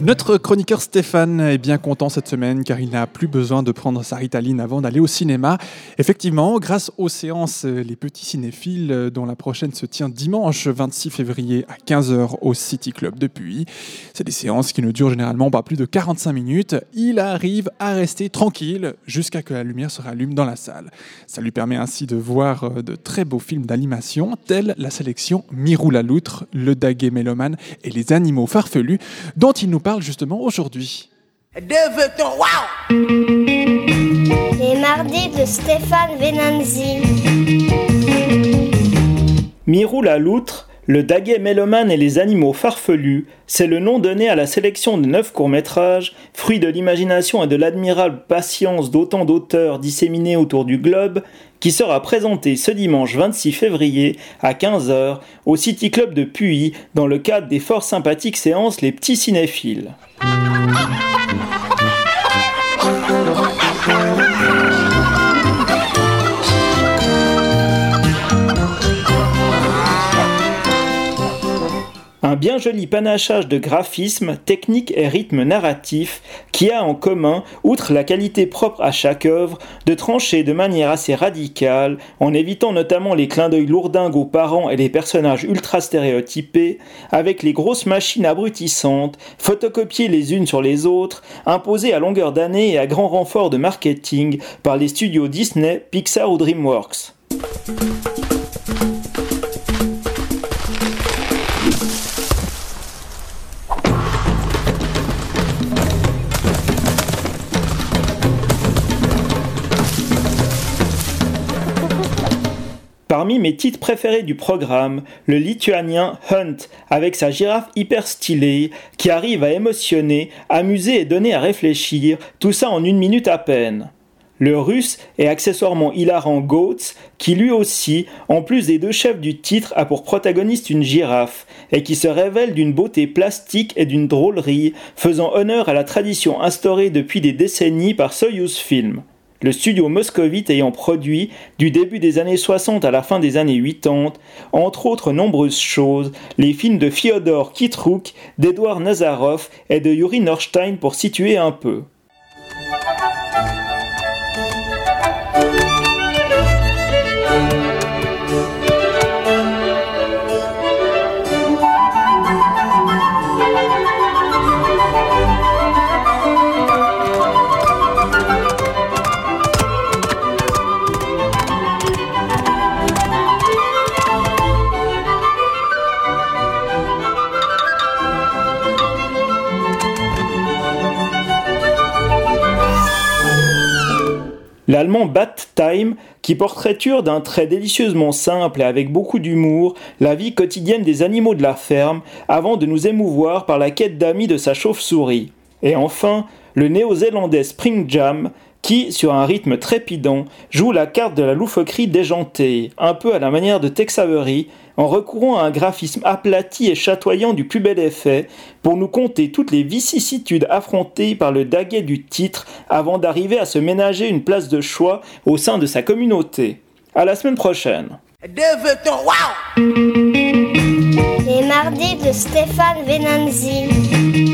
Notre chroniqueur Stéphane est bien content cette semaine car il n'a plus besoin de prendre sa Ritaline avant d'aller au cinéma. Effectivement, grâce aux séances Les Petits Cinéphiles, dont la prochaine se tient dimanche 26 février à 15h au City Club de Puy. C'est des séances qui ne durent généralement pas plus de 45 minutes. Il arrive à rester tranquille jusqu'à que la lumière se rallume dans la salle. Ça lui permet ainsi de voir de très beaux films d'animation tels la sélection Mirou la loutre, Le Daguet mélomane et Les Animaux farfelus dont il nous parle justement aujourd'hui. Les mardis de Stéphane Venanzi. Mirou la loutre, Le Daguet mélomane et Les Animaux farfelus, c'est le nom donné à la sélection de 9 courts-métrages, fruit de l'imagination et de l'admirable patience d'autant d'auteurs disséminés autour du globe, qui sera présenté ce dimanche 26 février à 15h au City Club de Puy dans le cadre des fort sympathiques séances Les Petits Cinéphiles. Un bien joli panachage de graphismes, techniques et rythmes narratifs qui a en commun, outre la qualité propre à chaque œuvre, de trancher de manière assez radicale, en évitant notamment les clins d'œil lourdingues aux parents et les personnages ultra stéréotypés, avec les grosses machines abrutissantes, photocopiées les unes sur les autres, imposées à longueur d'année et à grand renfort de marketing par les studios Disney, Pixar ou DreamWorks. Parmi mes titres préférés du programme, le lituanien Hunt, avec sa girafe hyper stylée, qui arrive à émotionner, amuser et donner à réfléchir, tout ça en 1 minute à peine. Le russe et accessoirement hilarant Goats, qui lui aussi, en plus des 2 chefs du titre, a pour protagoniste une girafe, et qui se révèle d'une beauté plastique et d'une drôlerie, faisant honneur à la tradition instaurée depuis des décennies par Soyuz Film. Le studio moscovite ayant produit, du début des années 60 à la fin des années 80, entre autres nombreuses choses, les films de Fyodor Kitrouk, d'Edouard Nazarov et de Yuri Norstein pour situer un peu. L'allemand Bad Time, qui portraiture d'un trait délicieusement simple et avec beaucoup d'humour la vie quotidienne des animaux de la ferme avant de nous émouvoir par la quête d'amis de sa chauve-souris. Et enfin, le néo-zélandais Spring Jam, qui, sur un rythme trépidant, joue la carte de la loufoquerie déjantée, un peu à la manière de Tex Avery, en recourant à un graphisme aplati et chatoyant du plus bel effet, pour nous conter toutes les vicissitudes affrontées par le daguet du titre avant d'arriver à se ménager une place de choix au sein de sa communauté. À la semaine prochaine. Les mardis de Stéphane Venanzi.